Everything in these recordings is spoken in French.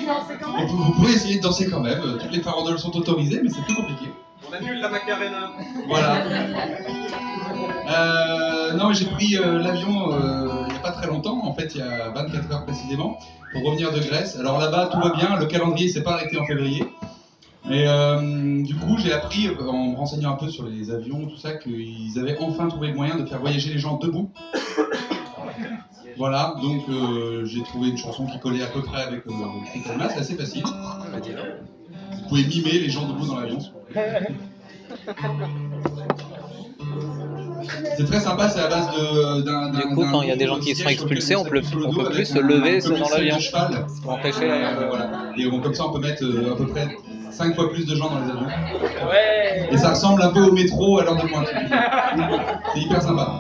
Vous pouvez essayer de danser quand même. Toutes les farandoles sont autorisées, mais c'est plus compliqué. On annule la Macarena. Voilà. Non, mais j'ai pris l'avion il n'y a pas très longtemps, en fait il y a 24 heures précisément, pour revenir de Grèce. Alors là-bas tout va bien, le calendrier s'est pas arrêté en février. Et du coup j'ai appris, en me renseignant un peu sur les avions, tout ça, qu'ils avaient enfin trouvé le moyen de faire voyager les gens debout. Voilà, donc j'ai trouvé une chanson qui collait à peu près avec Critical Mass, c'est assez facile. Vous pouvez mimer les gens debout dans l'avion. C'est très sympa, c'est à base d'un. Du coup, quand il y a des gens qui sont expulsés, on peut plus se lever dans l'avion pour empêcher. Voilà. Et comme ça, on peut mettre à peu près 5 fois plus de gens dans les avions. Ouais. Et ça ressemble un peu au métro à l'heure de pointe. C'est hyper sympa.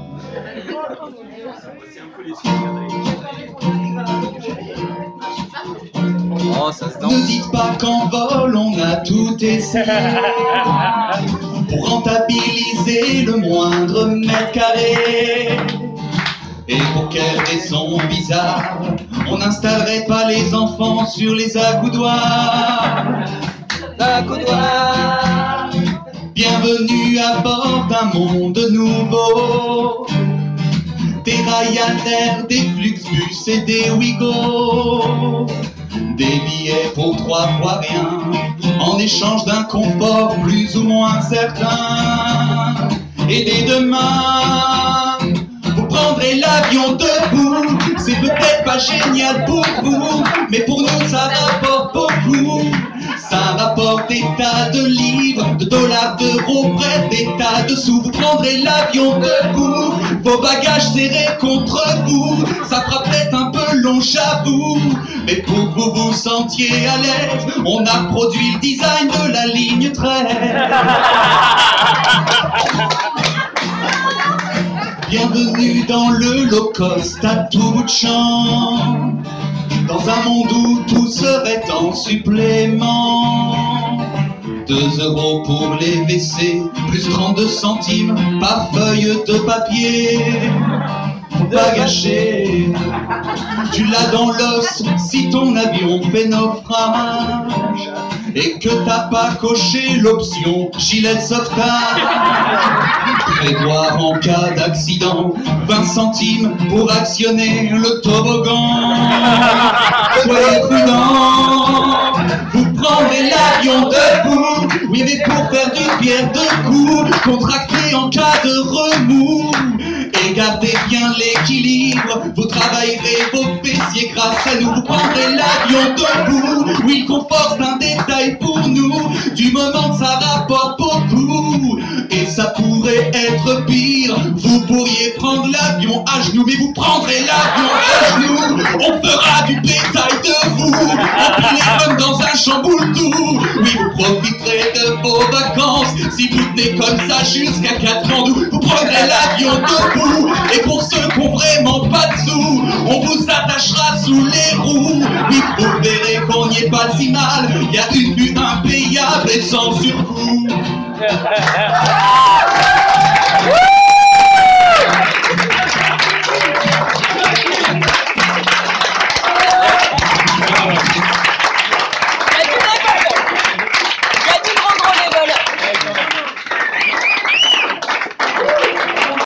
Oh, ça se danse. Ne dites pas qu'en vol on a tout essayé pour rentabiliser le moindre mètre carré. Et pour quelle raison bizarre on n'installerait pas les enfants sur les accoudoirs. Bienvenue à bord d'un monde nouveau. Des Ryanair, des Flixbus et des Ouigo. Des billets pour 3 fois rien, en échange d'un confort plus ou moins certain. Et dès demain, vous prendrez l'avion debout. C'est peut-être pas génial pour vous, mais pour nous ça rapporte beaucoup. Ça rapporte des tas de livres, de dollars, d'euros, bref des tas de sous. Vous prendrez l'avion debout, vos bagages serrés contre vous. Ça fera peut-être un peu long, j'avoue, mais pour que vous vous sentiez à l'aise, on a produit le design de la ligne 13. Bienvenue dans le low cost à tout bout de champ, dans un monde où tout serait en supplément. 2 € pour les WC, plus 32 centimes par feuille de papier. Faut pas gâcher, tu l'as dans l'os si ton avion fait naufrage et que t'as pas coché l'option gilet de sauvetage. Prévoir en cas d'accident 20 centimes pour actionner le toboggan. Soyez prudents, vous prendrez l'avion debout. Oui, mais pour faire d'une pierre deux coups, contracter en cas de remous. Et gardez bien l'équilibre, vous travaillerez vos fessiers grâce à nous. Vous prendrez l'avion debout, oui, le confort c'est un détail pour nous, du moment que ça rapporte beaucoup. Et ça pourrait être pire, vous pourriez prendre l'avion à genoux, mais vous prendrez l'avion à genoux. On fera du bétail de vous, empilez comme dans un chamboule-tout. Oui, vous profiterez de vos vacances, si vous tenez comme ça jusqu'à 4 ans d'août. Vous prendrez l'avion debout, et pour ceux qui ont vraiment pas de sous, on vous attachera sous les roues. Oui, vous verrez qu'on n'y est pas si mal, y a une vue impayable et sans surcoût.